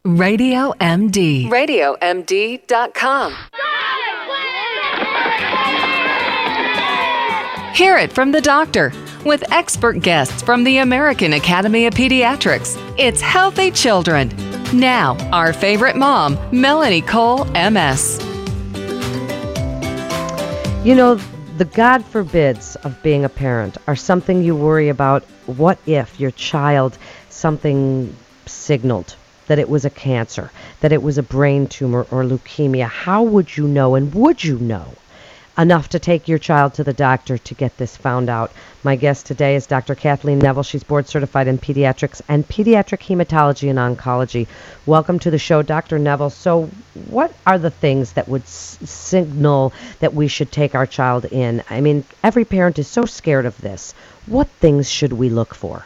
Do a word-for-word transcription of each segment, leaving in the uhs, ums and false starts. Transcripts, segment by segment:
Radio M D. radio m d dot com. Hear it from the doctor with expert guests from the American Academy of Pediatrics. It's Healthy Children. Now, our favorite mom, Melanie Cole, M S. You know, the God forbids of being a parent are something you worry about. What if your child something signaled that it was a cancer, that it was a brain tumor or leukemia? How would you know, and would you know enough to take your child to the doctor to get this found out? My guest today is Doctor Kathleen Neville. She's board certified in pediatrics and pediatric hematology and oncology. Welcome to the show, Doctor Neville. So what are the things that would s- signal that we should take our child in? I mean, every parent is so scared of this. What things should we look for?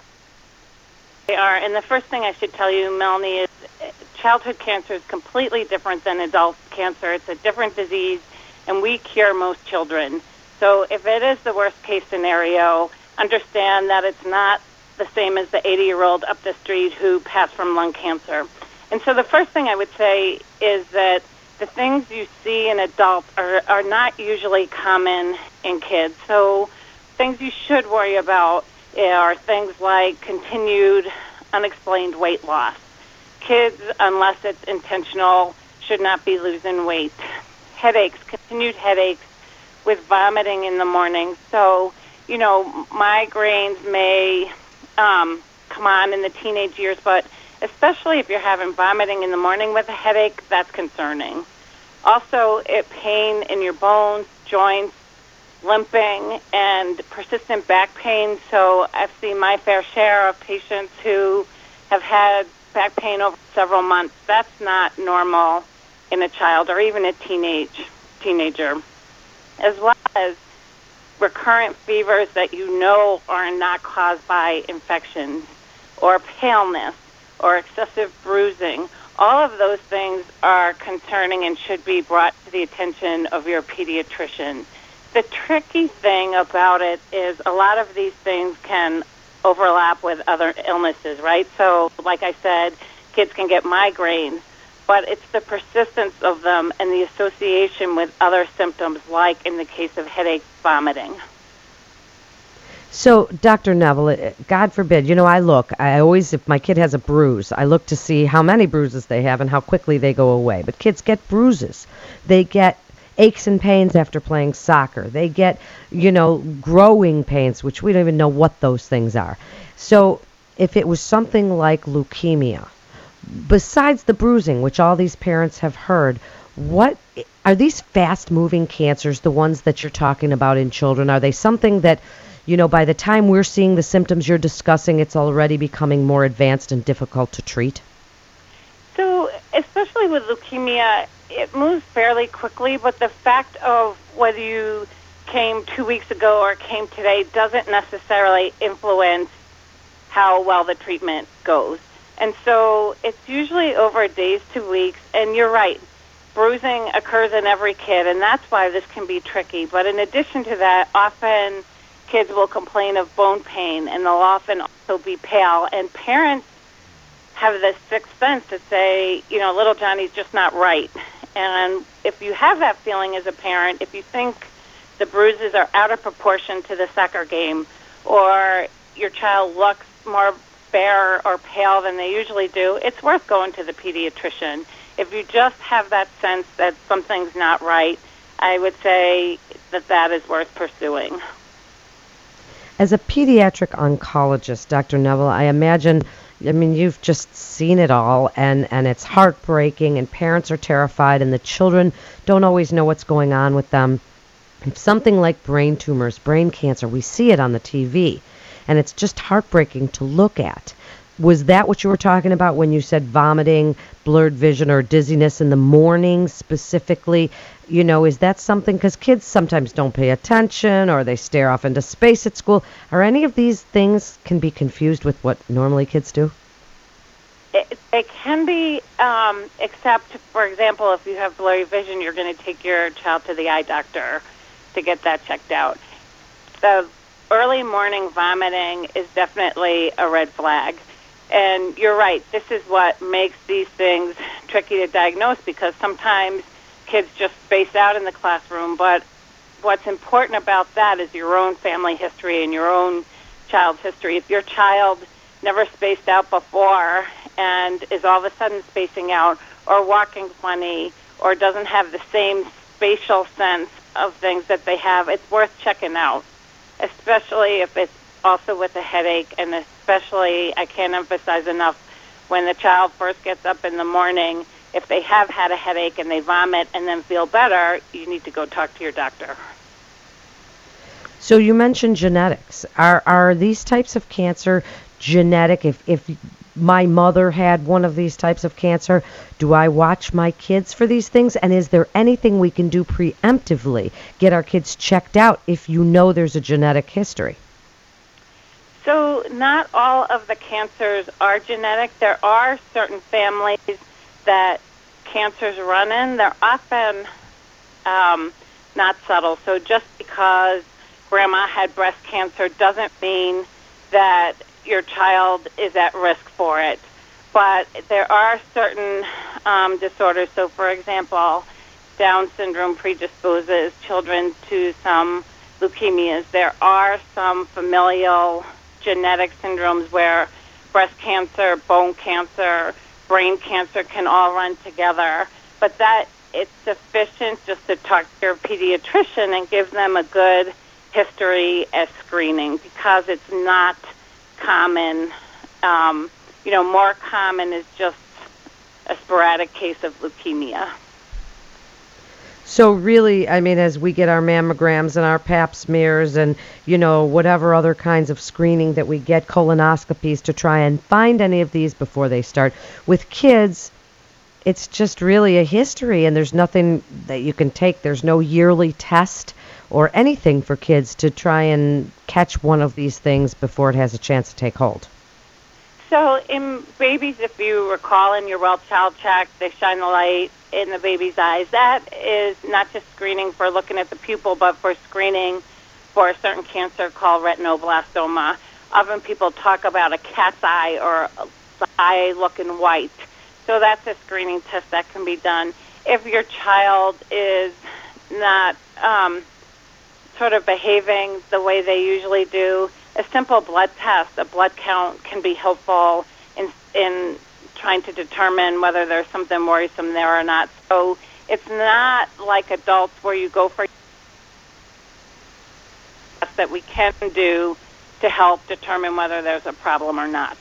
They are, and the first thing I should tell you, Melanie, is childhood cancer is completely different than adult cancer. It's a different disease, and we cure most children. So if it is the worst case scenario, understand that it's not the same as the eighty-year-old up the street who passed from lung cancer. And so the first thing I would say is that the things you see in adults are, are not usually common in kids. So things you should worry about are things like continued unexplained weight loss. Kids, unless it's intentional, should not be losing weight. Headaches, continued headaches with vomiting in the morning. So, you know, migraines may um, come on in the teenage years, but especially if you're having vomiting in the morning with a headache, that's concerning. Also, it, pain in your bones, joints, limping, and persistent back pain. So I've seen my fair share of patients who have had back pain over several months. That's not normal in a child or even a teenage teenager, as well as recurrent fevers that you know are not caused by infections, or paleness, or excessive bruising. All of those things are concerning and should be brought to the attention of your pediatrician. The tricky thing about it is a lot of these things can overlap with other illnesses, right? So, like I said, kids can get migraines, but it's the persistence of them and the association with other symptoms, like in the case of headache, vomiting. So, Doctor Neville, God forbid, you know, I look, I always, if my kid has a bruise, I look to see how many bruises they have and how quickly they go away. But kids get bruises. They get aches and pains after playing soccer. They get, you know, growing pains, which we don't even know what those things are. So, if it was something like leukemia, besides the bruising, which all these parents have heard, what are these fast-moving cancers, the ones that you're talking about in children? Are they something that, you know, by the time we're seeing the symptoms you're discussing, it's already becoming more advanced and difficult to treat? So, especially with leukemia, it moves fairly quickly, but the fact of whether you came two weeks ago or came today doesn't necessarily influence how well the treatment goes. And so it's usually over days to weeks, and you're right, bruising occurs in every kid, and that's why this can be tricky. But in addition to that, often kids will complain of bone pain, and they'll often also be pale, and parents have this sixth sense to say, you know, little Johnny's just not right. And if you have that feeling as a parent, if you think the bruises are out of proportion to the soccer game, or your child looks more bare or pale than they usually do, it's worth going to the pediatrician. If you just have that sense that something's not right, I would say that that is worth pursuing. As a pediatric oncologist, Doctor Neville, I imagine, I mean, you've just seen it all, and, and it's heartbreaking, and parents are terrified, and the children don't always know what's going on with them. If something like brain tumors, brain cancer, we see it on the T V, and it's just heartbreaking to look at. Was that what you were talking about when you said vomiting, blurred vision, or dizziness in the morning specifically? You know, is that something, because kids sometimes don't pay attention or they stare off into space at school. Are any of these things can be confused with what normally kids do? It, it can be, um, except, for example, if you have blurry vision, you're going to take your child to the eye doctor to get that checked out. The early morning vomiting is definitely a red flag. And you're right, this is what makes these things tricky to diagnose, because sometimes kids just space out in the classroom, but what's important about that is your own family history and your own child's history. If your child never spaced out before and is all of a sudden spacing out or walking funny or doesn't have the same spatial sense of things that they have, it's worth checking out, especially if it's also with a headache, and especially, I can't emphasize enough, when the child first gets up in the morning, if they have had a headache and they vomit and then feel better, you need to go talk to your doctor. So you mentioned genetics. Are are these types of cancer genetic? If if my mother had one of these types of cancer, do I watch my kids for these things? And is there anything we can do preemptively, get our kids checked out if you know there's a genetic history? So not all of the cancers are genetic. There are certain families that cancers run in. They're often um, not subtle. So just because grandma had breast cancer doesn't mean that your child is at risk for it. But there are certain um, disorders. So, for example, Down syndrome predisposes children to some leukemias. There are some familial genetic syndromes where breast cancer, bone cancer, brain cancer can all run together. But that it's sufficient just to talk to your pediatrician and give them a good history as screening, because it's not common. Um, you know, more common is just a sporadic case of leukemia. So really, I mean, as we get our mammograms and our pap smears and, you know, whatever other kinds of screening that we get, colonoscopies, to try and find any of these before they start. With kids, it's just really a history, and there's nothing that you can take. There's no yearly test or anything for kids to try and catch one of these things before it has a chance to take hold. So in babies, if you recall in your well child check, they shine the light in the baby's eyes. That is not just screening for looking at the pupil, but for screening for a certain cancer called retinoblastoma. Often people talk about a cat's eye or the eye looking white. So that's a screening test that can be done. If your child is not um, sort of behaving the way they usually do, a simple blood test, a blood count, can be helpful in in trying to determine whether there's something worrisome there or not. So it's not like adults where you go for tests that we can do to help determine whether there's a problem or not.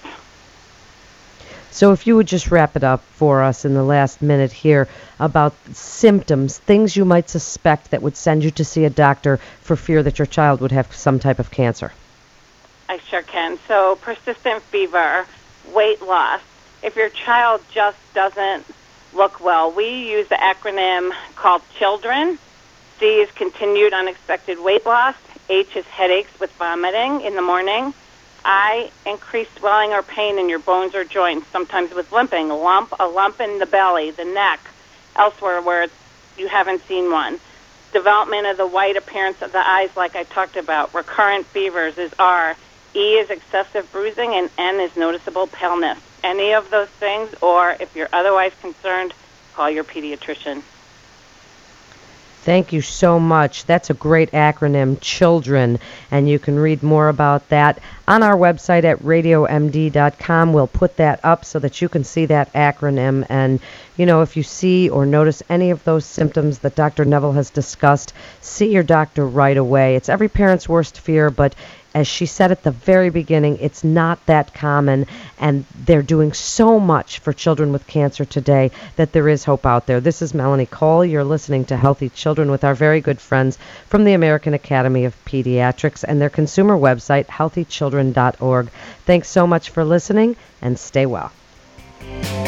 So if you would just wrap it up for us in the last minute here about symptoms, things you might suspect that would send you to see a doctor for fear that your child would have some type of cancer. I sure can. So persistent fever, weight loss. If your child just doesn't look well, we use the acronym called CHILDREN. C is continued unexpected weight loss. H is headaches with vomiting in the morning. I, increased swelling or pain in your bones or joints, sometimes with limping, a lump, a lump in the belly, the neck, elsewhere where it's, you haven't seen one. Development of the white appearance of the eyes, like I talked about. Recurrent fevers is R. E is excessive bruising, and N is noticeable paleness. Any of those things, or if you're otherwise concerned, call your pediatrician. Thank you so much. That's a great acronym, CHILDREN, and you can read more about that on our website at radio m d dot com. We'll put that up so that you can see that acronym. And, you know, if you see or notice any of those symptoms that Doctor Neville has discussed, see your doctor right away. It's every parent's worst fear, but as she said at the very beginning, it's not that common, and they're doing so much for children with cancer today that there is hope out there. This is Melanie Cole. You're listening to Healthy Children with our very good friends from the American Academy of Pediatrics and their consumer website, healthy children dot org. Thanks so much for listening, and stay well.